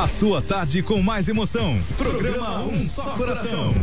A sua tarde com mais emoção. Programa Um Só Coração.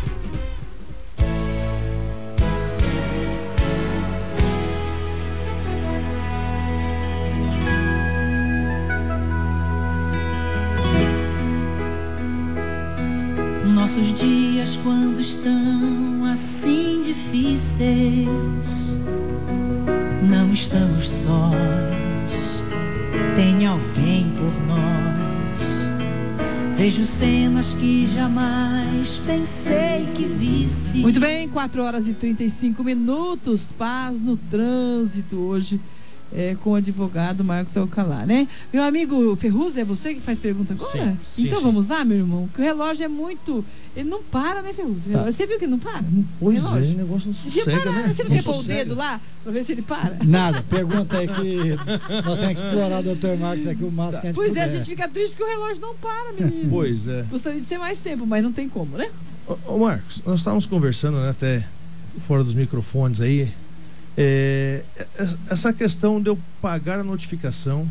Nossos dias quando estão assim difíceis, não estamos sós, tem alguém por nós. Vejo cenas que jamais pensei que visse. Muito bem, 4h35, paz no trânsito hoje. Com o advogado Marcos Alcalá, né? Meu amigo Ferruz, é você que faz pergunta agora? Sim, então sim. Vamos lá, meu irmão, que o relógio é muito... Ele não para, né, Ferruz? Você viu que ele não para? Pois o relógio. o negócio não Devia sossega, parar, né? Você não quer pôr o dedo lá pra ver se ele para? Nada, pergunta aí que nós temos que explorar o Dr. Marcos aqui o máximo que a gente Pois puder. a gente fica triste porque o relógio não para, menino. Pois é. Gostaria de ser mais tempo, mas não tem como, né? Ô Marcos, nós estávamos conversando, né, até fora dos microfones aí, essa questão de eu pagar a notificação,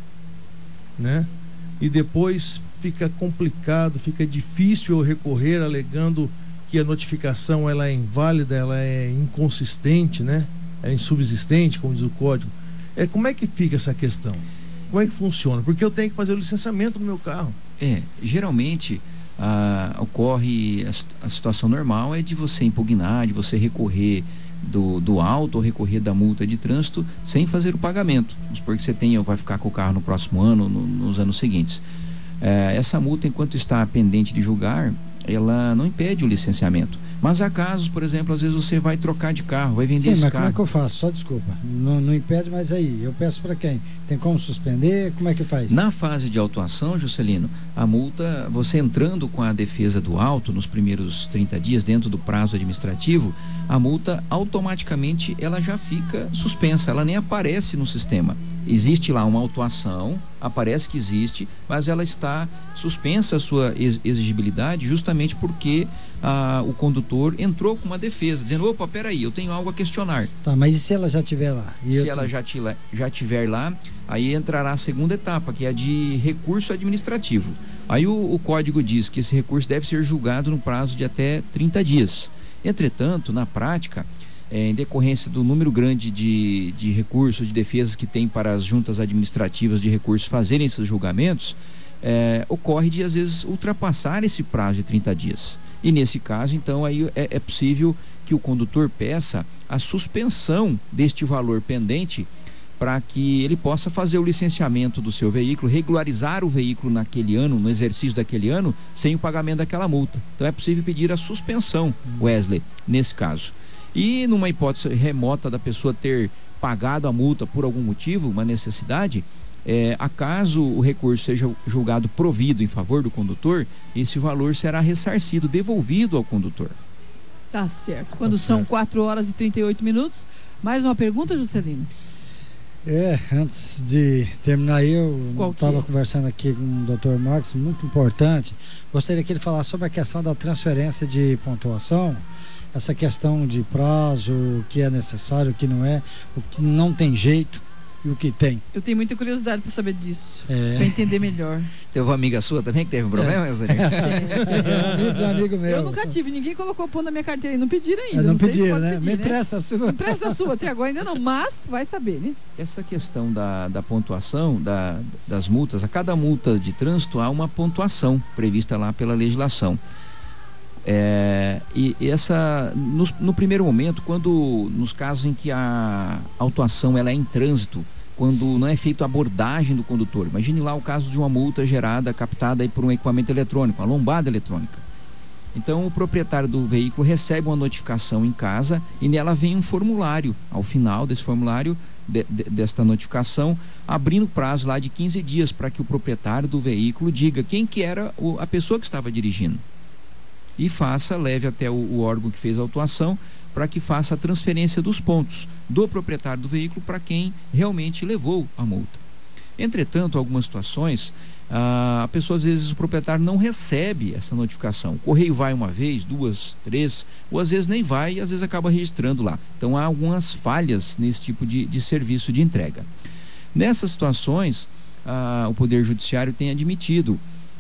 né, e depois fica complicado, fica difícil eu recorrer alegando que a notificação ela é inválida, ela é inconsistente, né, é insubsistente, como diz o código. Como é que fica essa questão? Como é que funciona? Porque eu tenho que fazer o licenciamento do meu carro. Geralmente ocorre a situação normal é de você impugnar, de você recorrer do auto ou recorrer da multa de trânsito sem fazer o pagamento. Vamos supor que você vai ficar com o carro no próximo ano, nos anos seguintes. Essa multa, enquanto está pendente de julgar, ela não impede o licenciamento. Mas há casos, por exemplo, às vezes você vai trocar de carro, vai vender esse mas carro. como é que eu faço? Só desculpa. Não impede, mas aí, eu peço para quem? Tem como suspender? Como é que faz? Na fase de autuação, Juscelino, a multa, você entrando com a defesa do auto nos primeiros 30 dias, dentro do prazo administrativo, a multa automaticamente ela já fica suspensa, ela nem aparece no sistema. Existe lá uma autuação, aparece que existe, mas ela está suspensa a sua exigibilidade justamente porque o condutor entrou com uma defesa, dizendo, opa, peraí, eu tenho algo a questionar. Tá, mas e se ela já estiver lá? Ela já estiver lá, aí entrará a segunda etapa, que é a de recurso administrativo. Aí o código diz que esse recurso deve ser julgado no prazo de até 30 dias. Entretanto, na prática, em decorrência do número grande de recursos, de defesas que tem para as juntas administrativas de recursos fazerem esses julgamentos, ocorre de às vezes ultrapassar esse prazo de 30 dias. E nesse caso, então, aí é possível que o condutor peça a suspensão deste valor pendente para que ele possa fazer o licenciamento do seu veículo, regularizar o veículo naquele ano, no exercício daquele ano, sem o pagamento daquela multa. Então é possível pedir a suspensão, Wesley, nesse caso. E numa hipótese remota da pessoa ter pagado a multa por algum motivo, uma necessidade, acaso o recurso seja julgado provido em favor do condutor, esse valor será ressarcido, devolvido ao condutor. Tá certo. Quando são 4h38, mais uma pergunta, Juscelino? Antes de terminar, eu estava conversando aqui com o Dr. Marcos, muito importante. Gostaria que ele falasse sobre a questão da transferência de pontuação, essa questão de prazo, o que é necessário, o que não é, o que não tem jeito e o que tem. Eu tenho muita curiosidade para saber disso, para entender melhor. Teve uma amiga sua também que teve um problema, amigo meu. Eu nunca tive, ninguém colocou o ponto na minha carteira e não pediram ainda. Não pediram, se né? pedir, Me empresta a sua. Me empresta a sua, até agora ainda não, mas vai saber, né? Essa questão da pontuação, das multas, a cada multa de trânsito há uma pontuação prevista lá pela legislação. E essa, no primeiro momento, nos casos em que a autuação ela é em trânsito, quando não é feita a abordagem do condutor, imagine lá o caso de uma multa captada aí por um equipamento eletrônico, uma lombada eletrônica. Então o proprietário do veículo recebe uma notificação em casa e nela vem um formulário. Ao final desse formulário, desta notificação, abrindo prazo lá de 15 dias para que o proprietário do veículo diga quem que era a pessoa que estava dirigindo. E leve até o órgão que fez a autuação para que faça a transferência dos pontos do proprietário do veículo para quem realmente levou a multa. Entretanto, algumas situações, a pessoa, às vezes, o proprietário não recebe essa notificação. O correio vai uma vez, 2, 3, ou às vezes nem vai e às vezes acaba registrando lá. Então há algumas falhas nesse tipo de serviço de entrega. Nessas situações, o Poder Judiciário tem admitido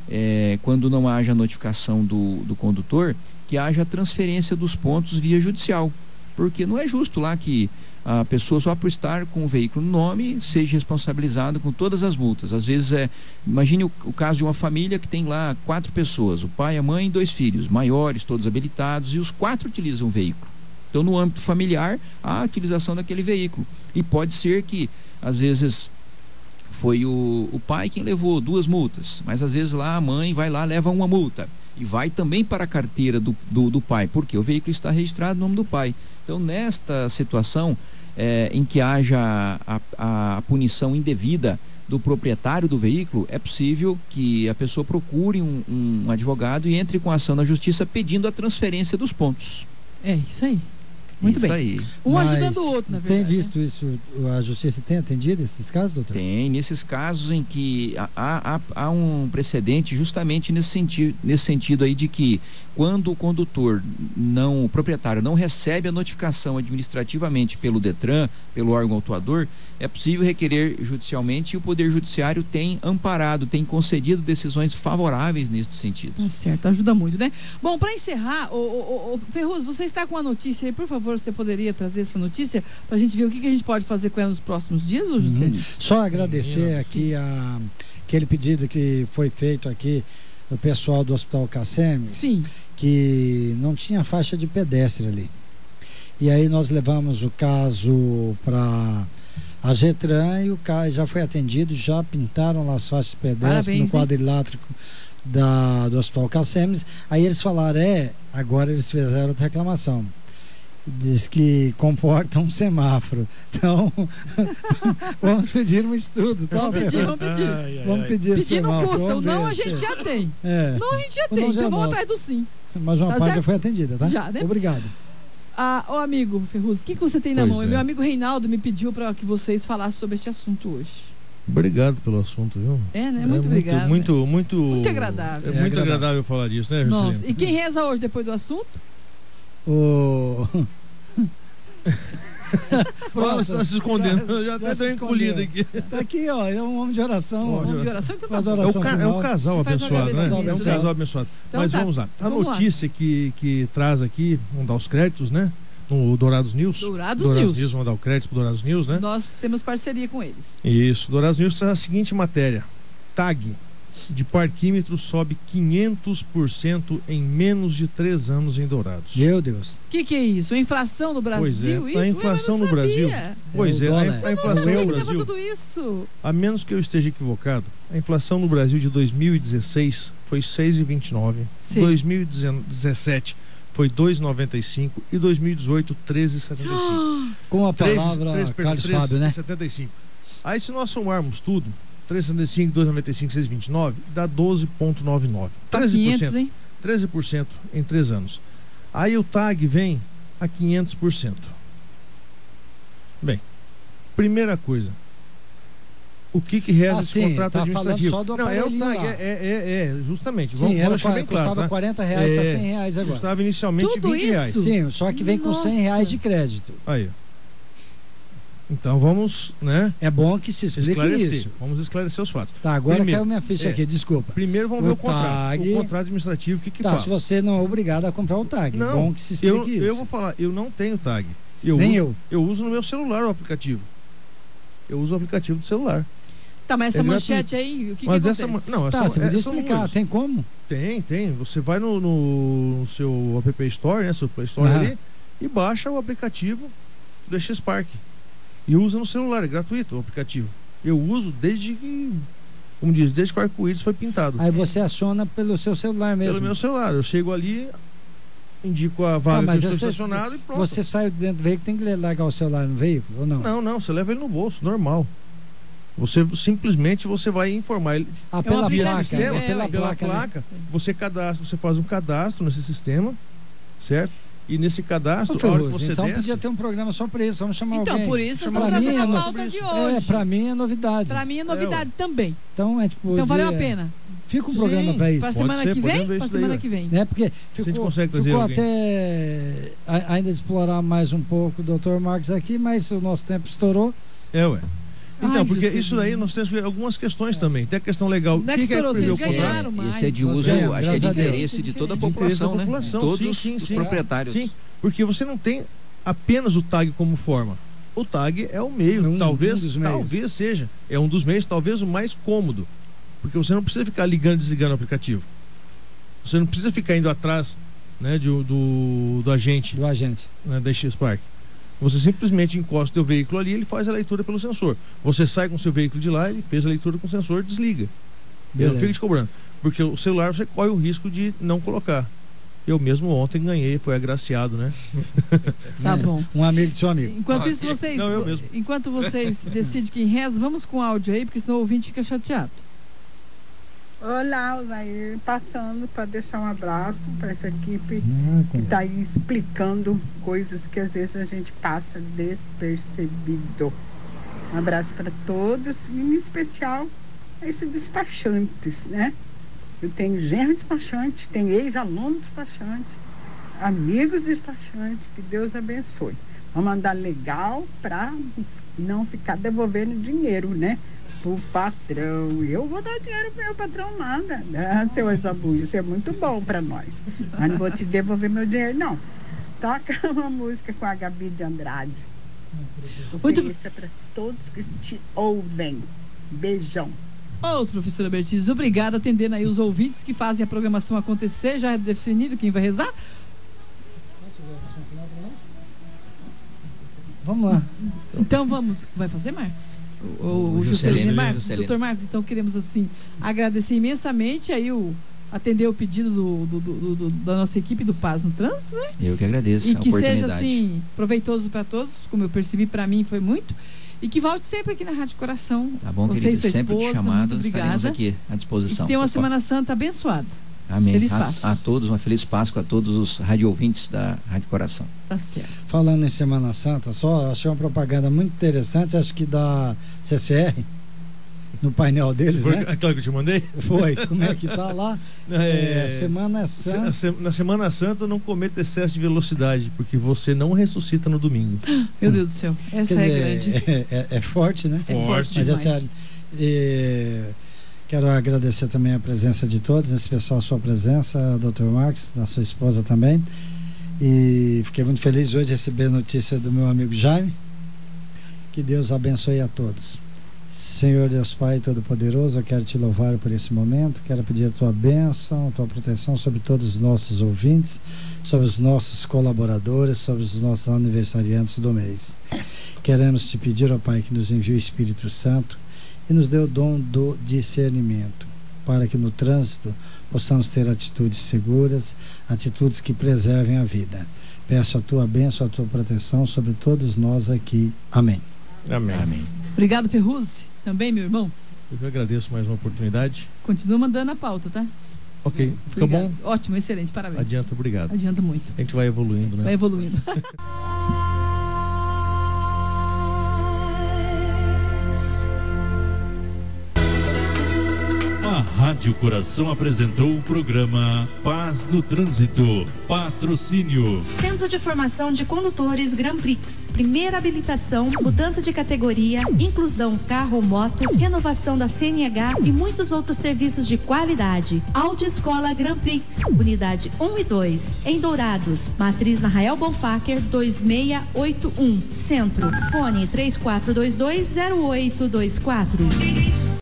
quando não haja notificação do condutor, que haja a transferência dos pontos via judicial, porque não é justo lá que a pessoa, só por estar com o veículo no nome, seja responsabilizada com todas as multas. Às vezes imagine o caso de uma família que tem lá 4 pessoas, o pai, a mãe e 2 filhos, maiores, todos habilitados, e os 4 utilizam o veículo. Então, no âmbito familiar, há a utilização daquele veículo. E pode ser que, às vezes, foi o pai quem levou 2 multas, mas às vezes lá a mãe vai lá, leva 1 multa. E vai também para a carteira do pai, porque o veículo está registrado no nome do pai. Então, nesta situação, em que haja a punição indevida do proprietário do veículo, é possível que a pessoa procure um advogado e entre com ação na justiça pedindo a transferência dos pontos. É isso aí. Muito isso bem. Aí. Um ajudando o outro, na verdade. Tem visto isso, a justiça tem atendido esses casos, doutor? Tem, nesses casos em que há um precedente justamente nesse sentido aí de que quando o condutor, o proprietário não recebe a notificação administrativamente pelo DETRAN, pelo órgão autuador, é possível requerer judicialmente, e o Poder Judiciário tem amparado, tem concedido decisões favoráveis nesse sentido. Certo, ajuda muito, né? Bom, para encerrar, Ferruz, você está com a notícia aí, por favor, você poderia trazer essa notícia para a gente ver o que a gente pode fazer com ela nos próximos dias, ou José? Só agradecer aqui aquele pedido que foi feito aqui do pessoal do Hospital Cacemes, sim, que não tinha faixa de pedestre ali. E aí nós levamos o caso para a Getran e o caso já foi atendido, já pintaram lá as faixas de pedestre no quadrilátero do Hospital Cacemes. Aí eles falaram, agora eles fizeram outra reclamação. Diz que comporta um semáforo. Então, vamos pedir um estudo, tá? Vamos pedir. Vamos pedir esse semáforo. Não custa, o não a gente já tem. Não, a gente já tem, então vamos atrás do sim. Mas uma parte já foi atendida, tá? Já, né? Obrigado. Amigo Ferruz, o que você tem na mão? Meu amigo Reinaldo me pediu para que vocês falassem sobre este assunto hoje. Obrigado pelo assunto, viu? Né? Muito obrigado. Muito agradável. É muito agradável falar disso, né, Juscelino? Nossa, e quem reza hoje depois do assunto? Fala, está se escondendo. Já até deu encolhido aqui. Tá aqui, ó. É um homem de oração. Homem de oração, então tá bom. É um casal abençoado, né? É um casal abençoado. Então, mas vamos lá. A notícia que traz aqui, vamos dar os créditos, né? No Dourados News. Dourados News. Vamos dar o crédito pro Dourados News, né? Nós temos parceria com eles. Isso. Dourados News traz a seguinte matéria: TAG de parquímetro sobe 500% em menos de 3 anos em Dourados. Meu Deus. O que é isso? A inflação no Brasil? Pois é, isso? A inflação no Brasil. Pois é, a inflação no Brasil. Tudo isso. A menos que eu esteja equivocado, a inflação no Brasil de 2016 foi 6,29. 2017 foi 2,95 e 2018 13,75. Com a palavra Carlos Fábio, né? 75. Aí se nós somarmos tudo, 3,75, 2,95, 6,29, dá 12,99. 13%, 13% em 3 anos. Aí o TAG vem a 500%. Bem, primeira coisa, o que reza esse contrato administrativo? Só do não, é o TAG, justamente. Sim, vamos ela custava R$40, está R$100 agora. Custava inicialmente Tudo R$20. Sim, só que vem com R$100 de crédito. Aí, então vamos, né? É bom que se explique isso. Vamos esclarecer os fatos. Tá, agora caiu minha ficha aqui, desculpa. Primeiro vamos ver o contrato. O contrato administrativo, o que fala? Se você não é obrigado a comprar o TAG. Não, bom que se explique isso. Eu vou falar, eu não tenho TAG. Nem eu. Eu uso no meu celular o aplicativo. Eu uso o aplicativo do celular. Tá, mas essa manchete aí, o que acontece? Você podia explicar, tem como? Tem. Você vai no seu App Store, né? Seu Play Store ali, e baixa o aplicativo do X-Park. E usa no celular, é gratuito o aplicativo. Eu uso desde que, como diz, desde que o arco-íris foi pintado. Aí você aciona pelo seu celular mesmo? Pelo meu celular. Eu chego ali, indico a vaga que eu estou estacionado e pronto. Você sai dentro do veículo, tem que largar o celular no veículo ou não? Não, você leva ele no bolso, normal. Você simplesmente vai informar ele. Pela placa, sistema, pela placa, você faz um cadastro nesse sistema, certo? E nesse cadastro, a hora que você então desce, podia ter um programa só para isso, vamos chamar alguém. Então, por isso nós estamos trazendo a pauta de hoje. Para mim é novidade. Para mim é novidade também. Então, então valeu a pena. Fica um programa para isso. Para semana que vem? Para semana que vem. Né? Porque ficou até ainda de explorar mais um pouco o Dr. Marcos aqui, mas o nosso tempo estourou. Então, porque isso daí nós temos algumas questões também. Tem a questão legal. Vocês ganharam mais. Esse é de uso, acho que é de interesse de toda a população, né? Todos os proprietários. Sim, porque você não tem apenas o tag como forma. O tag é o meio, talvez seja. É um dos meios, talvez o mais cômodo. Porque você não precisa ficar ligando e desligando o aplicativo. Você não precisa ficar indo atrás, né, do agente. Do agente. Né, da X-Park. Você simplesmente encosta o teu veículo ali e ele faz a leitura pelo sensor. Você sai com o seu veículo de lá, ele fez a leitura com o sensor, desliga. Ele não fica te cobrando. Porque o celular você corre o risco de não colocar. Eu mesmo ontem ganhei, foi agraciado, né? Tá bom. Um amigo do seu amigo. Enquanto isso, enquanto vocês decidem quem reza, vamos com áudio aí, porque senão o ouvinte fica chateado. Olá, Osair, passando para deixar um abraço para essa equipe que está aí explicando coisas que às vezes a gente passa despercebido. Um abraço para todos, e em especial esses despachantes, né? Eu tenho genro despachante, tenho ex-aluno despachante, amigos despachantes, que Deus abençoe. Vamos andar legal para não ficar devolvendo dinheiro, né? O patrão, eu vou dar dinheiro pro meu patrão nada, né? Seu Exabulho, isso é muito bom para nós, mas não vou te devolver meu dinheiro não. Toca uma música com a Gabi de Andrade. Isso é para todos que te ouvem. Beijão. Professora Bertizzi, obrigada, atendendo aí os ouvintes que fazem a programação acontecer. Já é definido quem vai rezar? Vamos lá. Então vamos, vai fazer, Marcos? O Juscelino Marcos, doutor Marcos, então queremos assim agradecer imensamente aí atender o pedido da nossa equipe do Paz no Trânsito, né? Eu que agradeço a oportunidade. E que seja assim proveitoso para todos, como eu percebi, para mim foi muito, e que volte sempre aqui na Rádio Coração. Tá bom, você querido, e sua sempre esposa, chamado, muito obrigada. Aqui à disposição. E que tenha uma Semana Santa abençoada. Amém. Feliz Páscoa. A todos, uma feliz Páscoa a todos os rádio ouvintes da Rádio Coração. Tá certo. Falando em Semana Santa, só achei uma propaganda muito interessante, acho que da CCR, no painel deles, foi, né? Aquela que eu te mandei? Foi. Como é que tá lá? Semana Santa. Na Semana Santa não cometa excesso de velocidade, porque você não ressuscita no domingo. Meu Deus do céu. Essa grande. É forte, né? É forte mas demais. É sério. Quero agradecer também a presença de todos, em especial a sua presença, Dr. Marcos, da sua esposa também. E fiquei muito feliz hoje de receber a notícia do meu amigo Jaime. Que Deus abençoe a todos. Senhor Deus Pai Todo-Poderoso, eu quero te louvar por esse momento, quero pedir a tua bênção, a tua proteção sobre todos os nossos ouvintes, sobre os nossos colaboradores, sobre os nossos aniversariantes do mês. Queremos te pedir, ó Pai, que nos envie o Espírito Santo e nos dê o dom do discernimento, para que no trânsito possamos ter atitudes seguras, atitudes que preservem a vida. Peço a tua bênção, a tua proteção sobre todos nós aqui. Amém. Amém. Amém. Obrigado, Ferruzzi. Também, meu irmão. Eu que agradeço mais uma oportunidade. Continua mandando a pauta, tá? Ok. Fica bom? Ótimo, excelente, parabéns. Adianta, obrigado. Adianta muito. A gente vai evoluindo, né? Vai evoluindo. A Rádio Coração apresentou o programa Paz no Trânsito. Patrocínio. Centro de Formação de Condutores Grand Prix. Primeira habilitação, mudança de categoria, inclusão carro-moto, renovação da CNH e muitos outros serviços de qualidade. Autoescola Grand Prix, unidade 1 e 2, em Dourados. Matriz na Rael Bonfacker 2681. Centro. Fone 34220824.